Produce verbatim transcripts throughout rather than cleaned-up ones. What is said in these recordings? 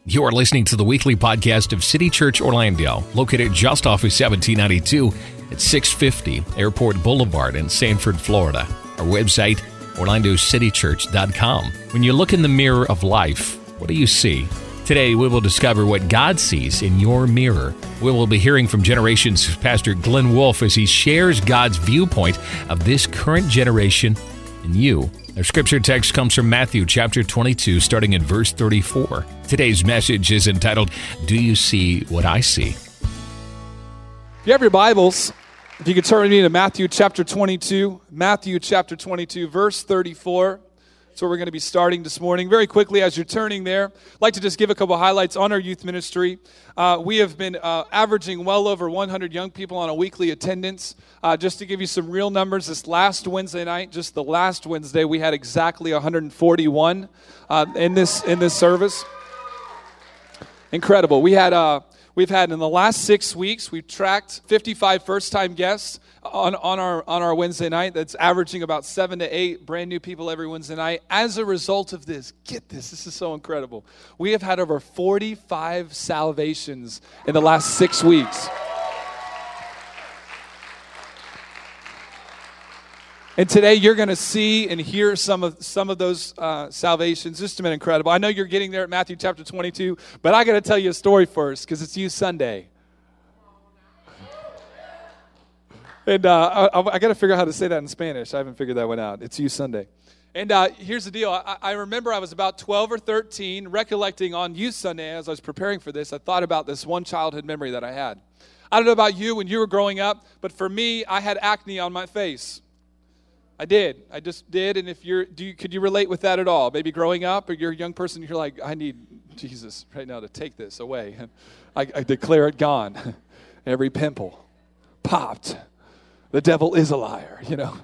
You are listening to the weekly podcast of City Church Orlando, located just off of seventeen ninety-two at six fifty Airport Boulevard in Sanford, Florida. Our website, orlando city church dot com. When you look in the mirror of life, what do you see? Today, we will discover what God sees in your mirror. We will be hearing from Generations Pastor Glenn Wolfe as he shares God's viewpoint of this current generation and you. Our scripture text comes from Matthew chapter twenty-two, starting in verse thirty-four. Today's message is entitled, Do You See What I See? If you have your Bibles, if you could turn with me to Matthew chapter twenty-two, Matthew chapter twenty-two, verse thirty-four. That's where we're going to be starting this morning. Very quickly, as you're turning there, I'd like to just give a couple highlights on our youth ministry. Uh, we have been uh, averaging well over one hundred young people on a weekly attendance. Uh, just to give you some real numbers, this last Wednesday night, just the last Wednesday, we had exactly one hundred forty-one uh, in this in this service. Incredible. We had uh, we've had in the last six weeks, we've tracked fifty-five first-time guests on, on our on our Wednesday night. That's averaging about seven to eight brand new people every Wednesday night. As a result of this, get this, this is so incredible. We have had over forty-five salvations in the last six weeks. And today you're going to see and hear some of some of those uh, salvations. Just been incredible. I know you're getting there at Matthew chapter twenty-two, but I got to tell you a story first because it's Youth Sunday. And uh, I, I got to figure out how to say that in Spanish. I haven't figured that one out. It's Youth Sunday. And uh, here's the deal. I, I remember I was about twelve or thirteen, recollecting on Youth Sunday as I was preparing for this, I thought about this one childhood memory that I had. I don't know about you when you were growing up, but for me, I had acne on my face. I did. I just did. And if you're, do you, could you relate with that at all? Maybe growing up, or you're a young person, you're like, I need Jesus right now to take this away. I, I declare it gone. Every pimple popped. The devil is a liar, you know.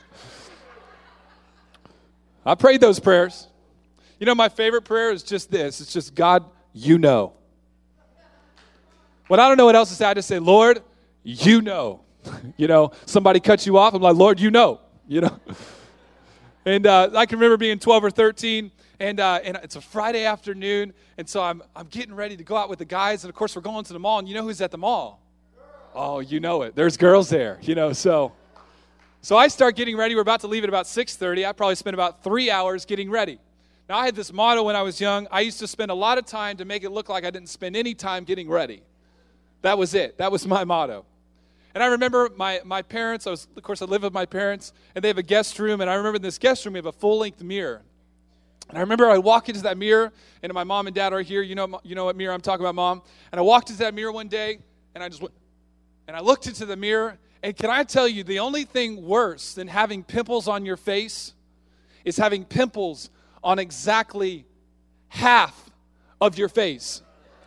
I prayed those prayers. You know, my favorite prayer is just this. It's just, God, you know. When I don't know what else to say, I just say, Lord, you know. You know, somebody cuts you off, I'm like, Lord, you know. You know, and uh, I can remember being twelve or thirteen, and uh, and it's a Friday afternoon, and so I'm I'm getting ready to go out with the guys, and of course we're going to the mall, and you know who's at the mall? Oh, you know it. There's girls there, you know. So, so I start getting ready. We're about to leave at about six thirty. I probably spent about three hours getting ready. Now I had this motto when I was young. I used to spend a lot of time to make it look like I didn't spend any time getting ready. That was it. That was my motto. And I remember my, my parents, I was, of course, I live with my parents, and they have a guest room, and I remember in this guest room, we have a full-length mirror. And I remember I walk into that mirror, and my mom and dad are here. You know, you know what mirror I'm talking about, Mom? And I walked into that mirror one day, and I just went, and I looked into the mirror, and can I tell you, the only thing worse than having pimples on your face is having pimples on exactly half of your face.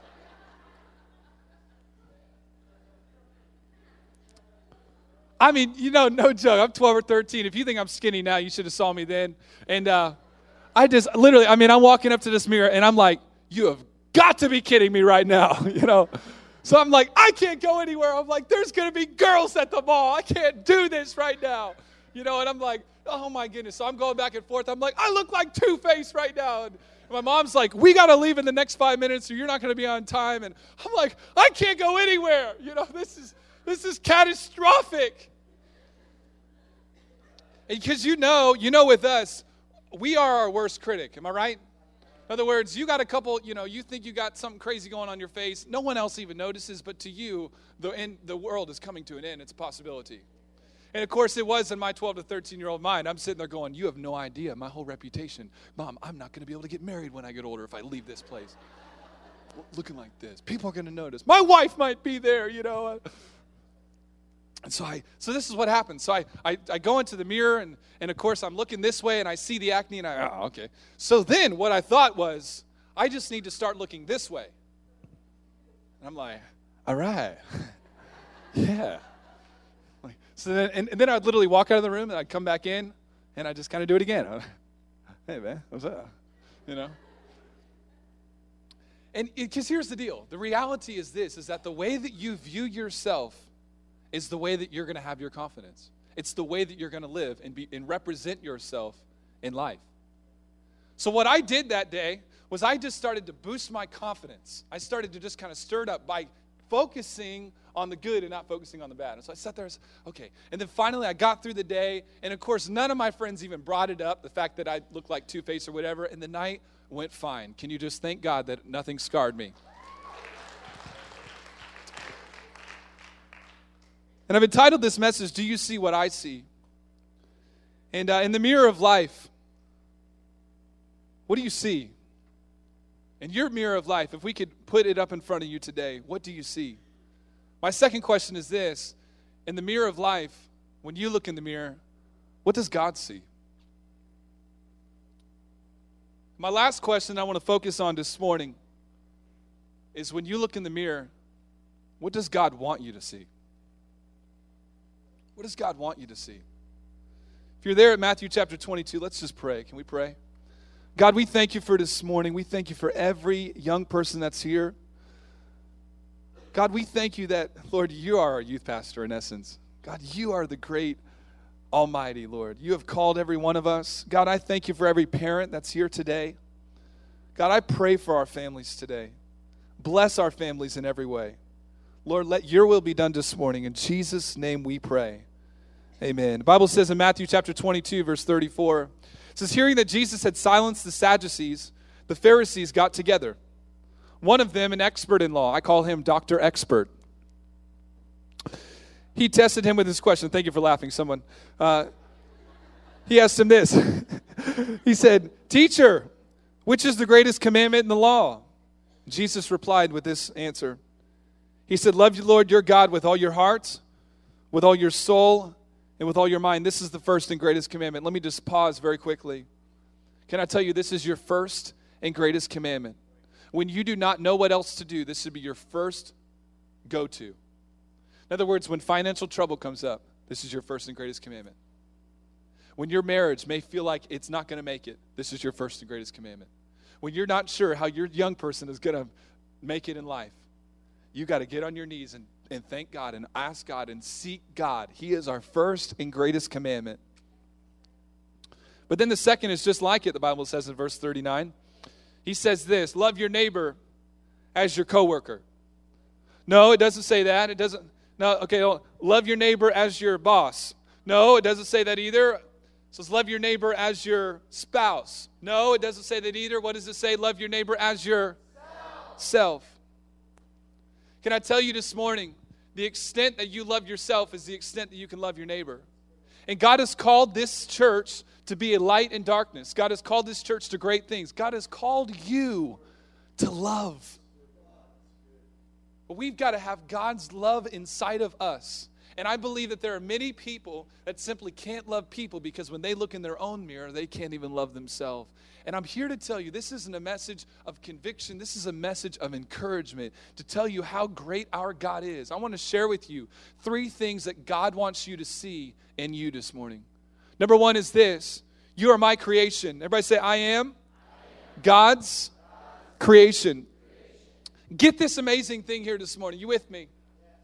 I mean, you know, no joke. I'm twelve or thirteen. If you think I'm skinny now, you should have saw me then. And uh, I just literally, I mean, I'm walking up to this mirror, and I'm like, you have got to be kidding me right now, you know. So I'm like, I can't go anywhere. I'm like, there's going to be girls at the mall. I can't do this right now, you know. And I'm like, oh, my goodness. So I'm going back and forth. I'm like, I look like Two-Face right now. And my mom's like, we got to leave in the next five minutes, or you're not going to be on time. And I'm like, I can't go anywhere. You know, this is this is catastrophic. Because you know, you know with us, we are our worst critic. Am I right? In other words, you got a couple, you know, you think you got something crazy going on your face. No one else even notices, but to you, the end, the world is coming to an end. It's a possibility. And of course, it was in my twelve to thirteen-year-old mind. I'm sitting there going, you have no idea my whole reputation. Mom, I'm not going to be able to get married when I get older if I leave this place. Looking like this. People are going to notice. My wife might be there, you know. And so I, so this is what happens. So I, I, I go into the mirror, and, and of course I'm looking this way, and I see the acne, and I, oh, okay. So then what I thought was, I just need to start looking this way. And I'm like, all right, yeah. Like, so then, and, and then I'd literally walk out of the room, and I'd come back in, and I'd just kind of do it again. Hey man, what's up? You know. And because here's the deal, the reality is this: is that the way that you view yourself is the way that you're going to have your confidence. It's the way that you're going to live and be and represent yourself in life. So what I did that day was I just started to boost my confidence. I started to just kind of stir it up by focusing on the good and not focusing on the bad. And so I sat there and said, okay. And then finally I got through the day. And of course, none of my friends even brought it up, the fact that I looked like Two-Face or whatever. And the night went fine. Can you just thank God that nothing scarred me? And I've entitled this message, Do You See What I See? And uh, in the mirror of life, what do you see? In your mirror of life, if we could put it up in front of you today, what do you see? My second question is this. In the mirror of life, when you look in the mirror, what does God see? My last question I want to focus on this morning is when you look in the mirror, what does God want you to see? What does God want you to see? If you're there at Matthew chapter twenty-two, let's just pray. Can we pray? God, we thank you for this morning. We thank you for every young person that's here. God, we thank you that, Lord, you are our youth pastor in essence. God, you are the great Almighty, Lord. You have called every one of us. God, I thank you for every parent that's here today. God, I pray for our families today. Bless our families in every way. Lord, let your will be done this morning. In Jesus' name we pray. Amen. The Bible says in Matthew chapter twenty-two, verse thirty-four, it says, hearing that Jesus had silenced the Sadducees, the Pharisees got together. One of them, an expert in law, I call him Doctor Expert. He tested him with this question. Thank you for laughing, someone. Uh, he asked him this. He said, Teacher, which is the greatest commandment in the law? Jesus replied with this answer. He said, love you, Lord, your God, with all your heart, with all your soul, and with all your mind. This is the first and greatest commandment. Let me just pause very quickly. Can I tell you, this is your first and greatest commandment. When you do not know what else to do, this should be your first go-to. In other words, when financial trouble comes up, this is your first and greatest commandment. When your marriage may feel like it's not going to make it, this is your first and greatest commandment. When you're not sure how your young person is going to make it in life, you got to get on your knees and, and thank God and ask God and seek God. He is our first and greatest commandment. But then the second is just like it, the Bible says in verse thirty-nine. He says this, love your neighbor as your coworker. No, it doesn't say that. It doesn't. No, okay, love your neighbor as your boss. No, it doesn't say that either. It says love your neighbor as your spouse. No, it doesn't say that either. What does it say? Love your neighbor as your self. self. Can I tell you this morning, the extent that you love yourself is the extent that you can love your neighbor. And God has called this church to be a light in darkness. God has called this church to great things. God has called you to love. But we've got to have God's love inside of us. And I believe that there are many people that simply can't love people because when they look in their own mirror, they can't even love themselves. And I'm here to tell you, this isn't a message of conviction. This is a message of encouragement to tell you how great our God is. I want to share with you three things that God wants you to see in you this morning. Number one is this. You are my creation. Everybody say, I am God's creation. Get this amazing thing here this morning. You with me?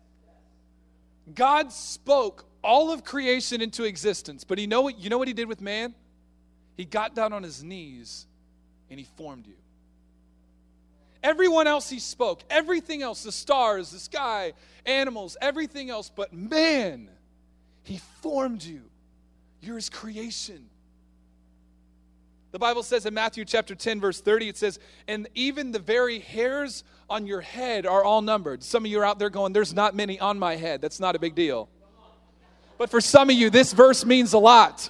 God spoke all of creation into existence. But you know what, you know what he did with man? He got down on his knees and he formed you. Everyone else he spoke. Everything else, the stars, the sky, animals, everything else. But man, he formed you. You're his creation. The Bible says in Matthew chapter ten, verse thirty, it says, and even the very hairs on your head are all numbered. Some of you are out there going, there's not many on my head. That's not a big deal. But for some of you, this verse means a lot.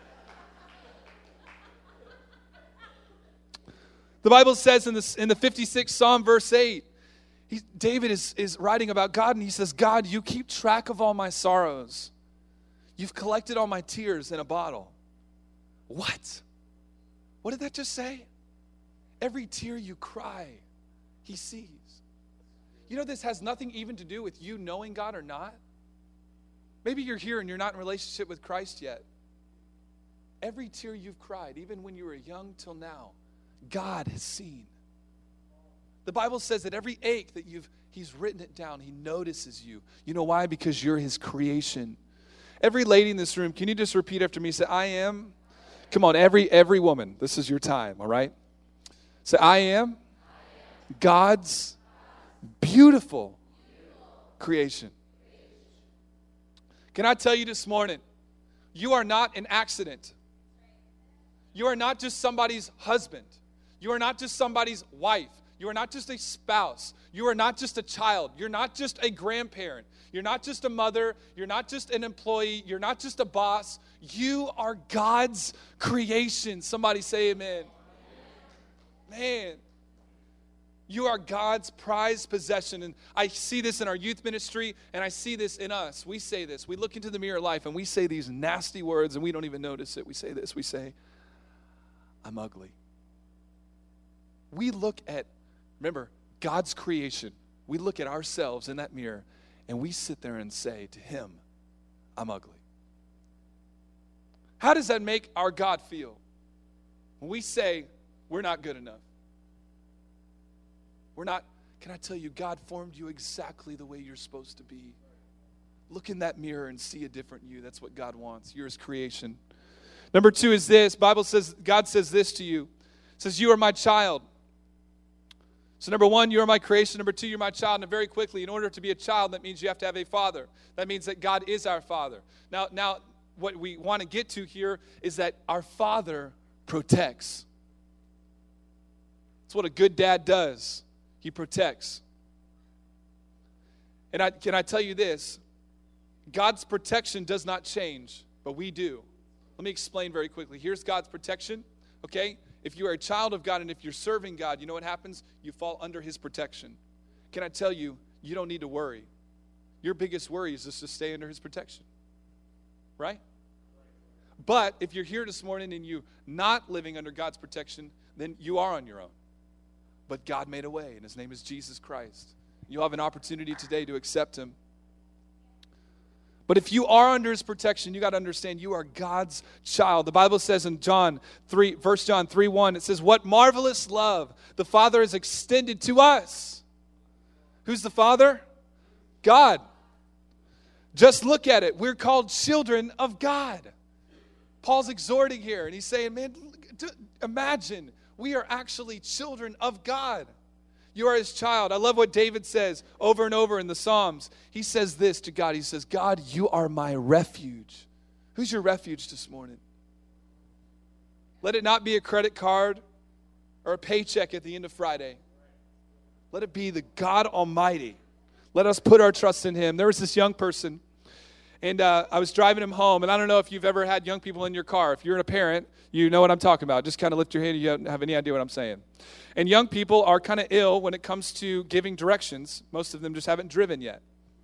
The Bible says in, this, in the fifty-sixth Psalm, verse eight, he, David is, is writing about God, and he says, God, you keep track of all my sorrows. You've collected all my tears in a bottle. What? What did that just say? Every tear you cry, he sees. You know, this has nothing even to do with you knowing God or not. Maybe you're here and you're not in relationship with Christ yet. Every tear you've cried, even when you were young till now, God has seen. The Bible says that every ache that you've, he's written it down. He notices you. You know why? Because you're his creation. Every lady in this room, can you just repeat after me? Say, I am. Come on, every every woman. This is your time, all right? Say, I am God's beautiful creation. Can I tell you this morning, you are not an accident. You are not just somebody's husband. You are not just somebody's wife. You are not just a spouse. You are not just a child. You're not just a grandparent. You're not just a mother. You're not just an employee. You're not just a boss. You are God's creation. Somebody say amen. Man, you are God's prized possession. And I see this in our youth ministry, and I see this in us. We say this. We look into the mirror of life, and we say these nasty words, and we don't even notice it. We say this. We say, I'm ugly. We look at, remember, God's creation. We look at ourselves in that mirror, and we sit there and say to him, I'm ugly. How does that make our God feel? When we say, we're not good enough. We're not, can I tell you, God formed you exactly the way you're supposed to be. Look in that mirror and see a different you. That's what God wants. You're his creation. Number two is this. Bible says, God says this to you. It says, you are my child. So number one, you are my creation. Number two, you're my child. And very quickly, in order to be a child, that means you have to have a father. That means that God is our father. Now, now what we want to get to here is that our father protects. That's what a good dad does. He protects. And I, can I tell you this? God's protection does not change, but we do. Let me explain very quickly. Here's God's protection, okay? If you are a child of God and if you're serving God, you know what happens? You fall under his protection. Can I tell you, you don't need to worry. Your biggest worry is just to stay under his protection, right? But if you're here this morning and you're not living under God's protection, then you are on your own. But God made a way, and his name is Jesus Christ. You'll have an opportunity today to accept him. But if you are under his protection, you got to understand you are God's child. The Bible says in John three, First John three one, it says, what marvelous love the Father has extended to us. Who's the Father? God. Just look at it. We're called children of God. Paul's exhorting here, and he's saying, man, imagine we are actually children of God. You are his child. I love what David says over and over in the Psalms. He says this to God. He says, God, you are my refuge. Who's your refuge this morning? Let it not be a credit card or a paycheck at the end of Friday. Let it be the God Almighty. Let us put our trust in him. There was this young person, and uh, I was driving him home, and I don't know if you've ever had young people in your car. If you're a parent, you know what I'm talking about. Just kind of lift your hand if you don't have any idea what I'm saying. And young people are kind of ill when it comes to giving directions. Most of them just haven't driven yet.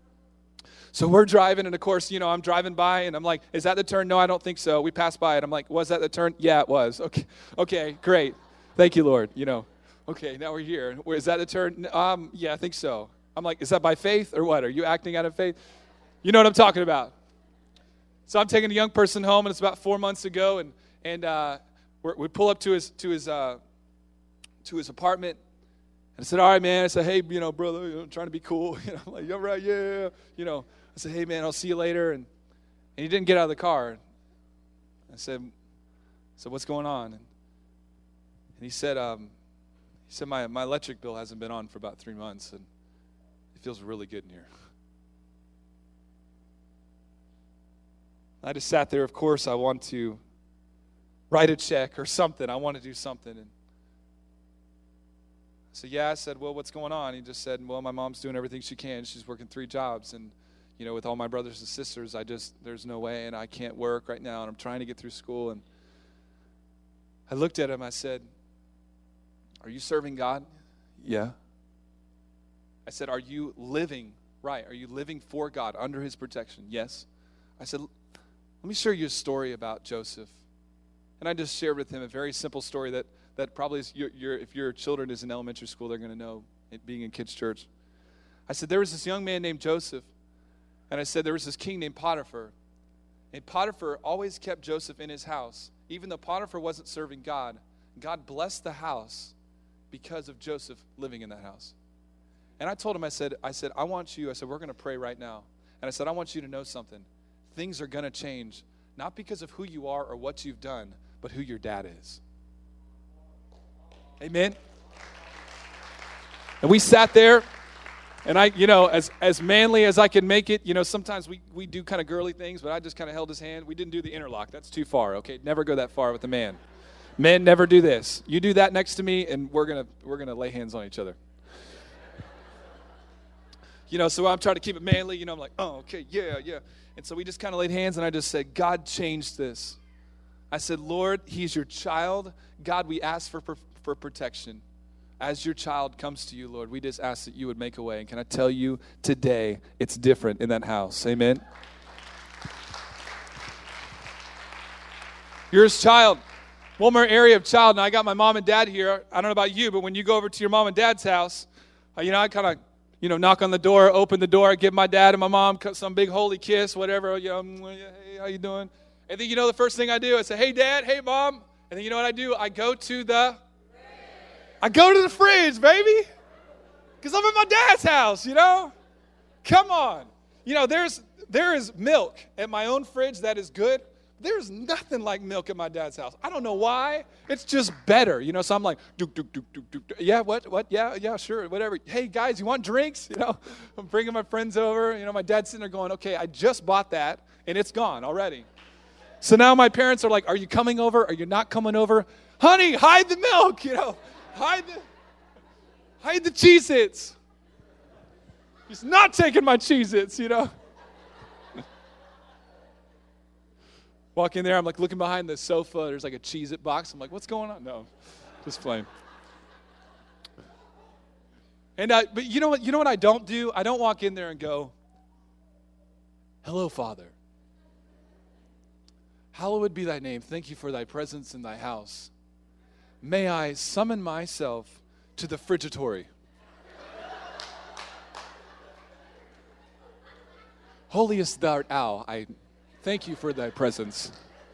So we're driving, and of course, you know, I'm driving by, and I'm like, is that the turn? No, I don't think so. We passed by it. I'm like, was that the turn? Yeah, it was. Okay, okay, great. Thank you, Lord. You know, okay, now we're here. Is that the turn? Um, yeah, I think so. I'm like, is that by faith or what? Are you acting out of faith? You know what I'm talking about. So I'm taking a young person home, and it's about four months ago, and and uh, we're, we pull up to his to his uh, to his apartment, and I said, all right, man. I said, hey, you know, brother, you know, I'm trying to be cool. You know, I'm like, all right, yeah, you know. I said, hey, man, I'll see you later, and and he didn't get out of the car. I said, I said, what's going on? And, and he said, um, he said, my my electric bill hasn't been on for about three months, and it feels really good in here. I just sat there. Of course, I want to write a check or something. I want to do something. And I said, yeah. I said, well, what's going on? He just said, well, my mom's doing everything she can. She's working three jobs. And, you know, with all my brothers and sisters, I just, there's no way. And I can't work right now. And I'm trying to get through school. And I looked at him. I said, are you serving God? Yeah. I said, are you living right? Are you living for God under his protection? Yes. I said, let me share you a story about Joseph. And I just shared with him a very simple story that, that probably is your, your, if your children is in elementary school, they're going to know it being in kids' church. I said, there was this young man named Joseph. And I said, there was this king named Potiphar. And Potiphar always kept Joseph in his house. Even though Potiphar wasn't serving God, God blessed the house because of Joseph living in that house. And I told him, I said, I said, I want you, I said, we're going to pray right now. And I said, I want you to know something. Things are going to change, not because of who you are or what you've done, but who your dad is. Amen? And we sat there, and I, you know, as as manly as I can make it, you know, sometimes we, we do kind of girly things, but I just kind of held his hand. We didn't do the interlock. That's too far, okay? Never go that far with a man. Men never do this. You do that next to me, and we're gonna we're gonna lay hands on each other. You know, so I'm trying to keep it manly. You know, I'm like, oh, okay, yeah, yeah. And so we just kind of laid hands, and I just said, God, change this. I said, Lord, he's your child. God, we ask for for protection. As your child comes to you, Lord, we just ask that you would make a way. And can I tell you today, it's different in that house. Amen? You're his child. One more area of child. Now, I got my mom and dad here. I don't know about you, but when you go over to your mom and dad's house, uh, you know, I kind of, you know, knock on the door, open the door, give my dad and my mom some big holy kiss, whatever. You know, hey, how you doing? And then, you know, the first thing I do, I say, hey, Dad, hey, Mom. And then you know what I do? I go to the... I go to the fridge, baby, because I'm at my dad's house, you know? Come on. You know, there's there is milk at my own fridge that is good. There's nothing like milk at my dad's house. I don't know why. It's just better, you know? So I'm like, dook, dook, dook, dook, dook. Yeah, what, what? Yeah, yeah, sure, whatever. Hey, guys, you want drinks? You know, I'm bringing my friends over. You know, my dad's sitting there going, okay, I just bought that, and it's gone already. So now my parents are like, are you coming over? Are you not coming over? Honey, hide the milk, you know? Hide the, hide the Cheez-Its. He's not taking my Cheez-Its, you know. Walk in there, I'm like looking behind the sofa. There's like a Cheez-It box. I'm like, what's going on? No, just playing. And I, but you know what? You know what I don't do? I don't walk in there and go, hello, Father. Hallowed be thy name. Thank you for thy presence in thy house. May I summon myself to the frigitory. Holiest thou art, ow, I thank you for thy presence.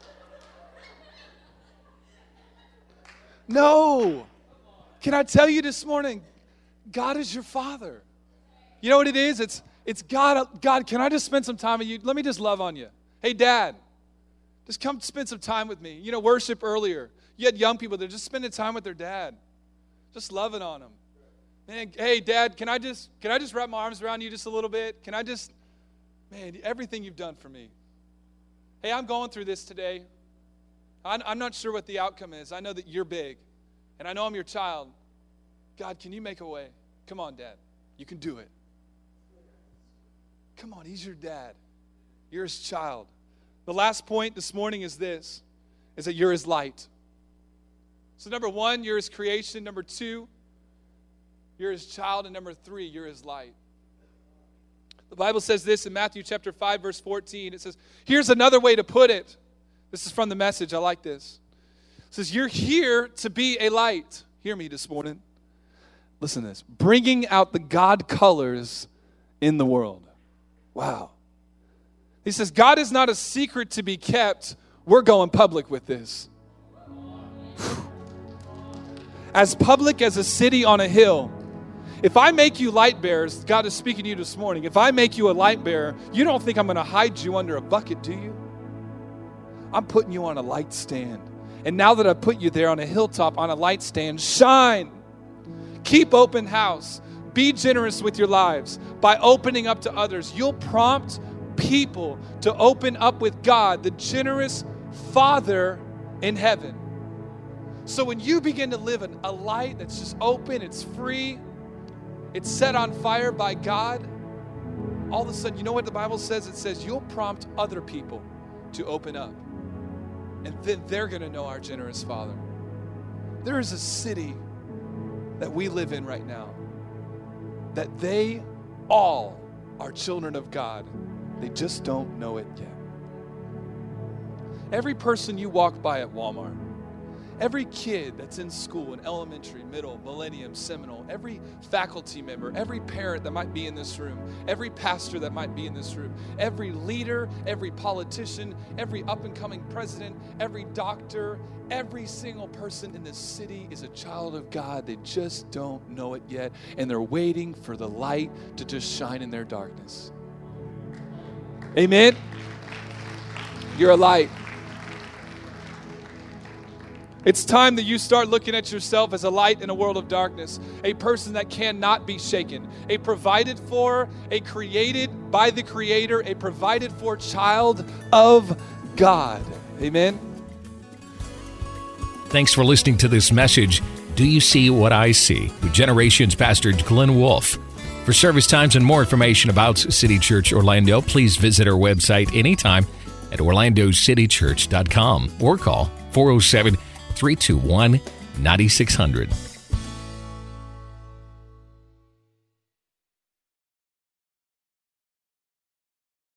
No. Can I tell you this morning, God is your Father. You know what it is? It's it's God, God, can I just spend some time with you? Let me just love on you. Hey, Dad, just come spend some time with me. You know, worship earlier. You had young people that are just spending time with their dad, just loving on them. Man, hey, Dad, can I just can I just wrap my arms around you just a little bit? Can I just, man, everything you've done for me. Hey, I'm going through this today. I'm, I'm not sure what the outcome is. I know that you're big, and I know I'm your child. God, can you make a way? Come on, Dad. You can do it. Come on, he's your dad. You're his child. The last point this morning is this, is that you're his light. So number one, you're his creation. Number two, you're his child. And number three, you're his light. The Bible says this in Matthew chapter five, verse fourteen. It says, here's another way to put it. This is from the Message. I like this. It says, you're here to be a light. Hear me this morning. Listen to this. Bringing out the God colors in the world. Wow. He says, God is not a secret to be kept. We're going public with this. As public as a city on a hill. If I make you light bearers, God is speaking to you this morning. If I make you a light bearer, you don't think I'm going to hide you under a bucket, do you? I'm putting you on a light stand. And now that I've put you there on a hilltop, on a light stand, shine. Keep open house. Be generous with your lives. By opening up to others, you'll prompt people to open up with God, the generous Father in heaven. So when you begin to live in a light that's just open, it's free, it's set on fire by God, all of a sudden, you know what the Bible says? It says you'll prompt other people to open up. And then they're going to know our generous Father. There is a city that we live in right now that they all are children of God. They just don't know it yet. Every person you walk by at Walmart, every kid that's in school, in elementary, middle, millennium, seminole, every faculty member, every parent that might be in this room, every pastor that might be in this room, every leader, every politician, every up-and-coming president, every doctor, every single person in this city is a child of God. They just don't know it yet, and they're waiting for the light to just shine in their darkness. Amen? You're a light. It's time that you start looking at yourself as a light in a world of darkness, a person that cannot be shaken, a provided for, a created by the Creator, a provided for child of God. Amen. Thanks for listening to this message, Do You See What I See? With Generations Pastor Glenn Wolfe. For service times and more information about City Church Orlando, please visit our website anytime at orlando city church dot com or call four oh seven, three two one, nine six hundred.